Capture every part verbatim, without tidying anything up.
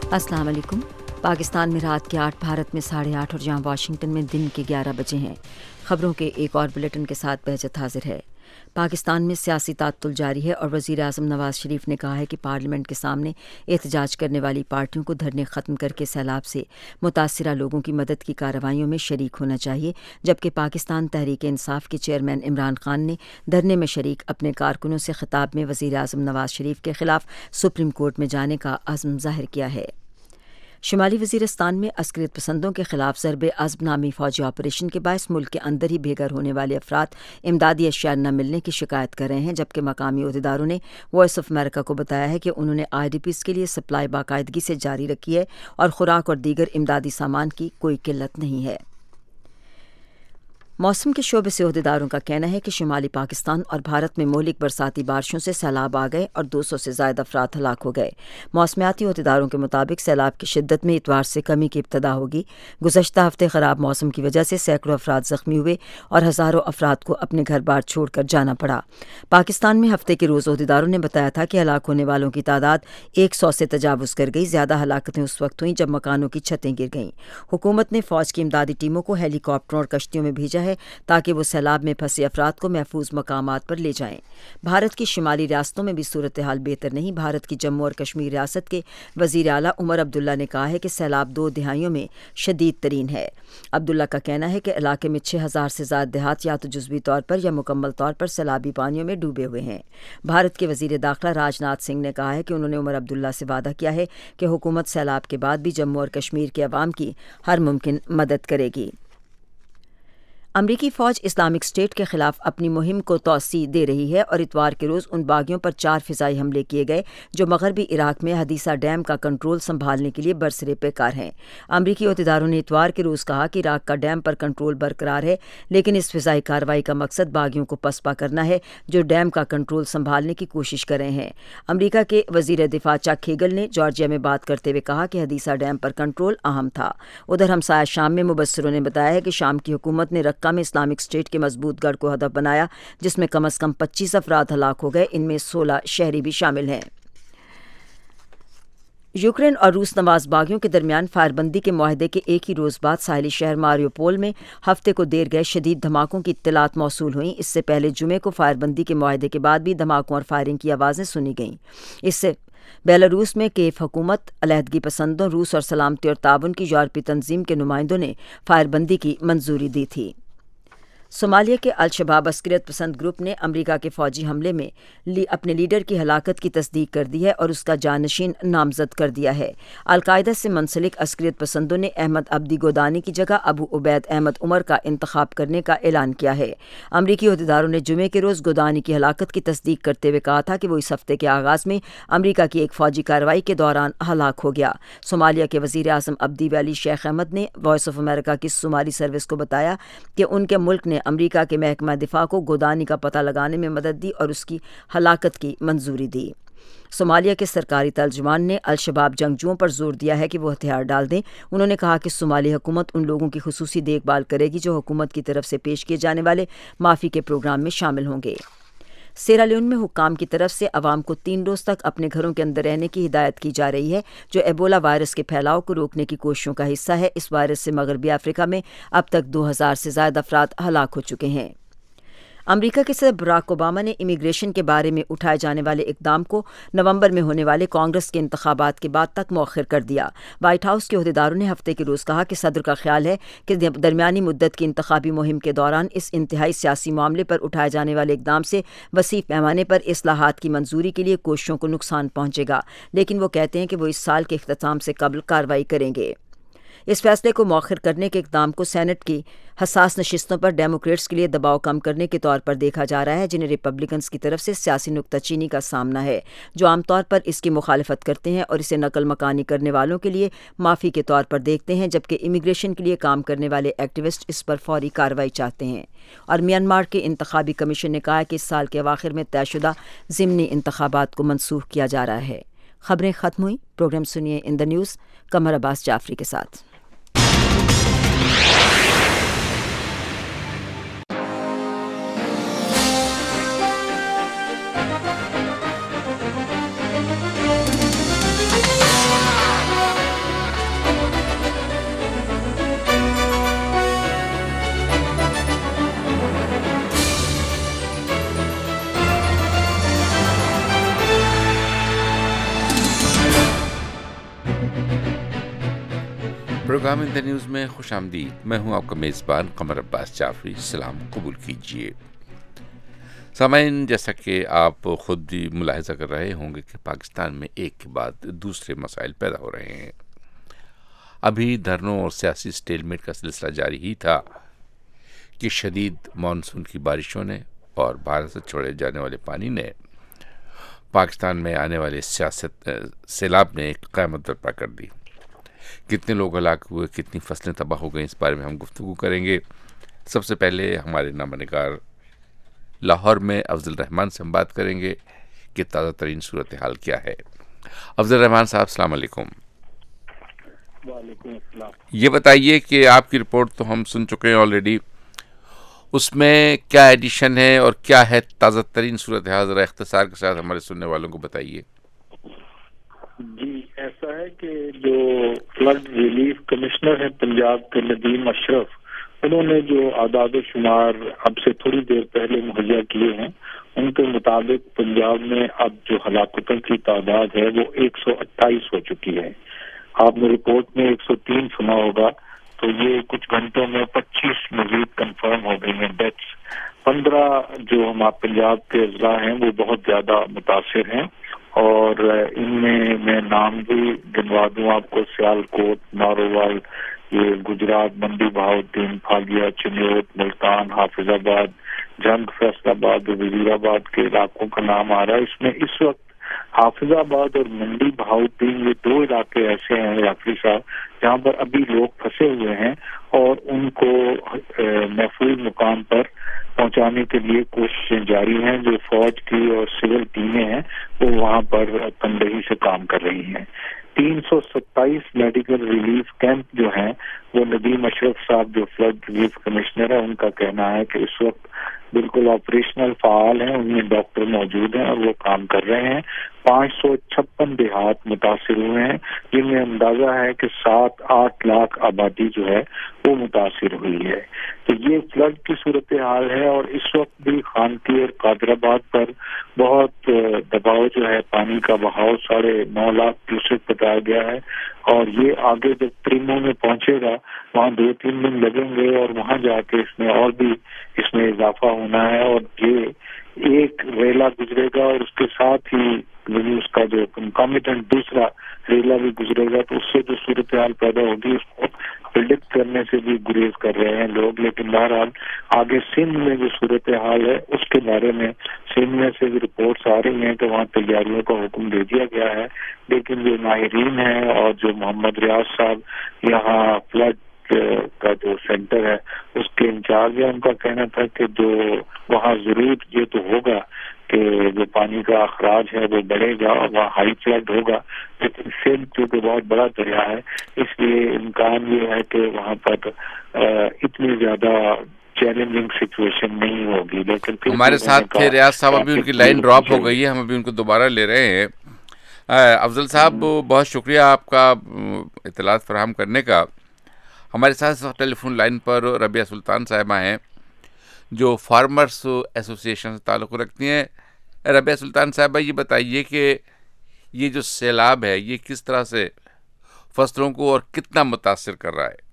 अस्सलाम वालेकुम। पाकिस्तान में रात के आठ, भारत में साढ़े आठ और जहाँ वाशिंगटन में दिन के ग्यारह बजे हैं। खबरों के एक और बुलेटिन के साथ बहजत हाजिर है। पाकिस्तान में सियासी तातुल जारी है और वज़ीर आज़म नवाज शरीफ ने कहा है कि पार्लियामेंट के सामने एहतजाज करने वाली पार्टियों को धरने ख़त्म करके सैलाब से मुतासिरा लोगों की मदद की कार्रवाइयों में शरीक होना चाहिए, जबकि पाकिस्तान तहरीक इंसाफ के चेयरमैन इमरान खान ने धरने में शरीक अपने कारकुनों से खिताब में वज़ीर आज़म नवाज शरीफ के खिलाफ सुप्रीम कोर्ट में जाने का अज़्म ज़ाहिर किया है। शुमाली वज़ीरिस्तान में अस्करियत पसंदों के खिलाफ ज़रबे अज़्म नामी फौजी ऑपरेशन के बायस मुल्क के अंदर ही बेघर होने वाले अफराद इमदादी अशिया न मिलने की शिकायत कर रहे हैं, जबकि मकामी अहदेदारों ने वॉइस ऑफ अमेरिका को बताया है कि उन्होंने आई डी पीज़ के लिए सप्लाई बाकायदगी से जारी रखी है और खुराक और दीगर इमदादी सामान की कोई किल्लत नहीं है। मौसम के शोबे से अहदेदारों का कहना है कि शुमाली पाकिस्तान और भारत में मौलिक बरसाती बारिशों से सैलाब आ गए और दो सौ से ज़्यादा अफराद हलाक हो गए। मौसमियाती अहदेदारों के मुताबिक सैलाब की शिद्दत में इतवार से कमी की इब्तदा होगी। गुज़श्ता हफ्ते ख़राब मौसम की वजह से सैकड़ों अफराद ज़ख्मी हुए और हज़ारों अफराद को अपने घर बार छोड़ कर जाना पड़ा। पाकिस्तान में हफ्ते के रोज़ अहदेदारों ने बताया था कि हलाक होने वालों की तादाद एक सौ से तजावुज़ कर गई। ज़्यादा हलाकतें उस वक्त हुईं जब मकानों की छतें गिर गईं। हुकूमत ने फ़ौज की इमदादी टीमों को हेलीकॉप्टरों और कश्तियों में भेजा है ताकि वो सैलाब में फंसे अफराद को महफूज मकामात पर ले जाएं। भारत की शुमाली रियासतों में भी सूरत हाल बेहतर नहीं। भारत की जम्मू और कश्मीर रियासत के वज़ीर आला उमर अब्दुल्ला ने कहा है कि सैलाब दो दिहाइयों में शदीद तरीन है। अब्दुल्ला का कहना है कि इलाके में छः हज़ार से ज़्यादा देहात या तो जुज़वी तौर पर या मुकम्मल तौर पर सैलाबी पानियों में डूबे हुए हैं। भारत के वज़ीर दाखिला राजनाथ सिंह ने कहा है कि उन्होंने उमर अब्दुल्ला से वादा किया है कि हुकूमत सैलाब के बाद भी जम्मू और कश्मीर के अवाम की हर मुमकिन मदद करेगी। अमरीकी फ़ौज इस्लामिक स्टेट के खिलाफ अपनी मुहिम को तौसी दे रही है और इतवार के रोज़ उन बागियों पर चार फ़िज़ाई हमले किए गए जो मगरबी इराक में हदीसा डैम का कंट्रोल संभालने के लिए बरसरे पेकार हैं। अमरीकी अहदेदारों ने इतवार के रोज़ कहा कि इराक का डैम पर कंट्रोल बरकरार है, लेकिन इस फ़िज़ाई कार्रवाई का मकसद बागियों को पसपा करना है जो डैम का कंट्रोल संभालने की कोशिश कर रहे हैं। अमरीका के वज़ीर दिफा चक हेगल ने जॉर्जिया में बात करते हुए कहा कि हदीसा डैम पर कंट्रोल अहम था। उधर हमसाया शाम में मुबस्सिरों ने बताया है कि शाम की हुकूमत ने रक्का में इस्लामिक स्टेट के मजबूत गढ़ को हदफ बनाया, जिसमें कम अज कम पच्चीस अफराद हलाक हो गए। इनमें सोलह शहरी भी शामिल हैं। यूक्रेन और रूस नवाज बागियों के दरमियान फायरबंदी के मुआहदे के एक ही रोज़ बाद साहिली शहर मारियोपोल में हफ्ते को देर गए शदीद धमाकों की इत्तलात मौसूल हुई। इससे पहले जुमे को फायरबंदी के मुआहदे के बाद भी धमाकों और फायरिंग की आवाज़ें सुनी गईं। इससे बेलारूस में केफ हुकूमत, अलहदगी पसंदों, रूस और सलामती और ताउन की यूरोपीय तंजीम के नुमाइंदों ने फायरबंदी की मंजूरी दी थी। सोमालिया के अल शबाब अस्करियत पसंद ग्रुप ने अमरीका के फौजी हमले में ली अपने लीडर की हलाकत की तस्दीक कर दी है और उसका जानशीन नामजद कर दिया है। अलकायदा से मुंसलिक अस्करियत पसंदों ने अहमद अब्दी गोदानी की जगह अबू उबैद अहमद उमर का इंतखाब करने का ऐलान किया है। अमरीकी अहदेदारों ने जुमे के रोज़ गोदानी की हलाकत की तस्दीक करते हुए कहा था कि वो इस हफ्ते के आगाज़ में अमरीका की एक फौजी कार्रवाई के दौरान हलाक हो गया। सोमालिया के वज़ीर आज़म अब्दी वली शेख अहमद ने वॉइस ऑफ अमेरिका की सोमाली सर्विस को बताया कि उनके मुल्क ने अमरीका के महकमा दिफा को गोदानी का पता लगाने में मदद दी और उसकी हलाकत की मंजूरी दी। सोमालिया के सरकारी तर्जुमान ने अल शबाब जंगजुओं पर जोर दिया है कि वो हथियार डाल दें। उन्होंने कहा कि सोमाली हुकूमत उन लोगों की खुसूसी देखभाल करेगी जो हुकूमत की तरफ से पेश किए जाने वाले माफ़ी के प्रोग्राम में शामिल होंगे। सेरालियोन में हुक्काम की तरफ से अवाम को तीन रोज़ तक अपने घरों के अंदर रहने की हिदायत की जा रही है, जो एबोला वायरस के फैलाव को रोकने की कोशिशों का हिस्सा है। इस वायरस से मगरबी अफ्रीका में अब तक दो हज़ार से ज़्यादा अफराद हलाक हो चुके हैं। अमरीका के सदर बराक ओबामा ने इमिग्रेशन के बारे में उठाए जाने वाले इकदाम को नवंबर में होने वाले कांग्रेस के इंतखाबात के बाद तक मौखर कर दिया। वाइट हाउस के अहदेदारों ने हफ्ते के रोज़ कहा कि सदर का ख्याल है कि दरमियानी मुद्दत की इंतखाबी मुहिम के दौरान इस इंतहाई सियासी मामले पर उठाए जाने वाले इकदाम से वसी पैमाने पर इस्लाहात की मंजूरी के लिए कोशिशों को नुकसान पहुंचेगा, लेकिन वो कहते हैं कि वो इस साल के इख्तिताम से कबल कार्रवाई करेंगे। इस फैसले को मौखर करने के इक़दाम को सेनेट की हसास नशिस्तों पर डेमोक्रेट्स के लिए दबाव कम करने के तौर पर देखा जा रहा है, जिन्हें रिपब्लिकन्स की तरफ से सियासी नुक्ताचीनी का सामना है, जो आमतौर पर इसकी मुखालफत करते हैं और इसे नकल मकानी करने वालों के लिए माफ़ी के तौर पर देखते हैं, जबकि इमिग्रेशन के लिए काम करने वाले एक्टिविस्ट इस पर फौरी कार्रवाई चाहते हैं। और म्यांमार के इंतखाबी कमीशन ने कहा है कि इस साल के अवाखिर में तयशुदा ज़िमनी इंतखाबात को मनसूख किया जा रहा है। खबरें ख़त्म हुई। प्रोग्राम सुनिए in the news Qamar Abbas Jafri के साथ। پروگرام ان دا نیوز میں خوش آمدید. میں ہوں آپ کا میزبان قمر عباس جعفری. سلام قبول کیجیے. سامعین، جیسا کہ آپ خود بھی ملاحظہ کر رہے ہوں گے کہ پاکستان میں ایک کے بعد دوسرے مسائل پیدا ہو رہے ہیں. ابھی دھرنوں اور سیاسی سٹیل میٹ کا سلسلہ جاری ہی تھا کہ شدید مانسون کی بارشوں نے اور بھارت سے چھوڑے جانے والے پانی نے پاکستان میں آنے والے سیاست سیلاب نے ایک قیامت برپا کر دی. کتنے لوگ ہلاک ہوئے، کتنی فصلیں تباہ ہو گئیں، اس بارے میں ہم گفتگو کریں گے. سب سے پہلے ہمارے نامہ نگار لاہور میں افضل الرحمان سے ہم بات کریں گے کہ تازہ ترین صورتحال کیا ہے. افضل الرحمان صاحب، السلام علیکم. وعلیکم السلام. یہ بتائیے کہ آپ کی رپورٹ تو ہم سن چکے ہیں آلریڈی، اس میں کیا ایڈیشن ہے اور کیا ہے تازہ ترین صورتحال؟ ذرا اختصار کے ساتھ ہمارے سننے والوں کو بتائیے. جی، ایسا ہے کہ جو فلڈ ریلیف کمشنر ہیں پنجاب کے ندیم اشرف، انہوں نے جو اعداد و شمار اب سے تھوڑی دیر پہلے مہیا کیے ہیں، ان کے مطابق پنجاب میں اب جو ہلاکتوں کی تعداد ہے وہ ایک سو اٹھائیس ہو چکی ہے. آپ نے رپورٹ میں ایک سو تین سنا ہوگا، تو یہ کچھ گھنٹوں میں پچیس مزید کنفرم ہو گئی ہیں ڈیتھس. پندرہ جو ہمارے پنجاب کے اضلاع ہیں وہ بہت زیادہ متاثر ہیں، اور ان میں میں نام بھی گنوا دوں آپ کو: سیالکوٹ، نارووال، یہ گجرات، منڈی بہاؤدین، پھاگیا، چنیوٹ، ملتان، حافظ آباد، جھنگ، فیصل آباد، وزیر آباد کے علاقوں کا نام آ رہا ہے. اس میں اس وقت حافظ آباد اور منڈی بہاؤدین، یہ دو علاقے ایسے ہیں جعفری صاحب جہاں پر ابھی لوگ پھنسے ہوئے ہیں، اور ان کو محفوظ مقام پر پہنچانے کے لیے کوششیں جاری ہیں. جو فوج کی اور سول ٹیمیں ہیں وہ وہاں پر تندہی سے کام کر رہی ہیں. تین سو ستائیس میڈیکل ریلیف کیمپ جو ہیں وہ ندیم اشرف صاحب جو فلڈ ریلیف کمشنر ہے، ان کا کہنا ہے کہ اس وقت بالکل آپریشنل فعال ہیں، ان میں ڈاکٹر موجود ہیں اور وہ کام کر رہے ہیں. پانچ سو چھپن دیہات متاثر ہوئے ہیں، جن میں اندازہ ہے کہ سات آٹھ لاکھ آبادی جو ہے وہ متاثر ہوئی ہے. تو یہ فلڈ کی صورتحال ہے، اور اس وقت بھی خانقی اور قادر آباد پر بہت دباؤ جو ہے، پانی کا بہاؤ ساڑھے نو لاکھ کیوسک بتایا گیا ہے، اور یہ آگے جب پریمو میں پہنچے گا وہاں دو تین دن لگیں گے، اور وہاں جا کے اس میں اور بھی اس میں اضافہ ہونا ہے. اور یہ ایک ریلا گزرے گا اور اس کے ساتھ ہی اس کا جو کنکامیٹنٹ دوسرا ریلا بھی گزرے گا، تو اس سے جو صورتحال پیدا ہوگی اس کو پریڈکٹ کرنے سے بھی گریز کر رہے ہیں لوگ. لیکن بہرحال آگے سندھ میں جو صورتحال ہے اس کے بارے میں سندھ میں سے بھی رپورٹس آ رہی ہیں کہ وہاں تیاریوں کا حکم دے دیا گیا ہے. لیکن جو ماہرین ہیں اور جو محمد ریاض صاحب یہاں فلڈ کا جو سینٹر ہے اس کے انچارج ہے، ان کا کہنا تھا کہ جو وہاں ضرور یہ تو ہوگا کہ جو پانی کا اخراج ہے وہ بڑھے گا اور وہاں ہائی فلڈ ہوگا، لیکن سندھ چونکہ بہت بڑا دریا ہے اس لیے امکان یہ ہے کہ وہاں پر اتنی زیادہ چیلنجنگ سچویشن نہیں ہوگی. لیکن ہمارے ساتھ تھے ریاض صاحب، ابھی ان کی لائن ڈراپ ہو گئی ہے، ہم ابھی ان کو دوبارہ لے رہے ہیں. افضل صاحب، بہت شکریہ آپ کا اطلاعات فراہم کرنے کا. ہمارے ساتھ ٹیلی فون لائن پر ربیہ سلطان صاحبہ ہیں جو فارمرز ایسوسیشن سے تعلق رکھتی ہیں. ربیہ سلطان صاحبہ، یہ بتائیے کہ یہ جو سیلاب ہے یہ کس طرح سے فصلوں کو اور کتنا متاثر کر رہا ہے؟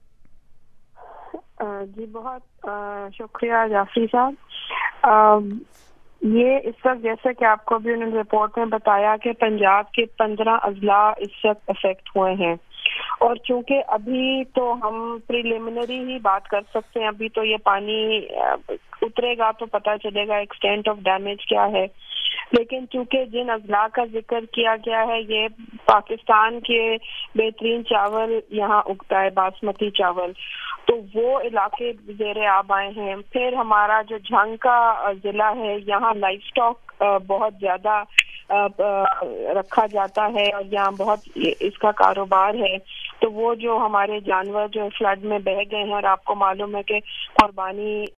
جی بہت شکریہ جعفری صاحب. یہ اس وقت جیسے کہ آپ کو بھی انہوں نے رپورٹ میں بتایا کہ پنجاب کے پندرہ اضلاع اس وقت افیکٹ ہوئے ہیں، اور چونکہ ابھی تو ہم پریلیمنری ہی بات کر سکتے ہیں، ابھی تو یہ پانی اترے گا تو پتہ چلے گا ایکسٹینٹ آف ڈیمیج کیا ہے. لیکن چونکہ جن اضلاع کا ذکر کیا گیا ہے یہ پاکستان کے بہترین چاول یہاں اگتا ہے، باسمتی چاول، تو وہ علاقے زیر آب آئے ہیں. پھر ہمارا جو جھنگ کا ضلع ہے یہاں لائف اسٹاک بہت زیادہ رکھا جاتا ہے اور یہاں بہت اس کا کاروبار ہے، تو وہ جو ہمارے جانور جو فلڈ میں بہہ گئے ہیں، اور آپ کو معلوم ہے کہ قربانی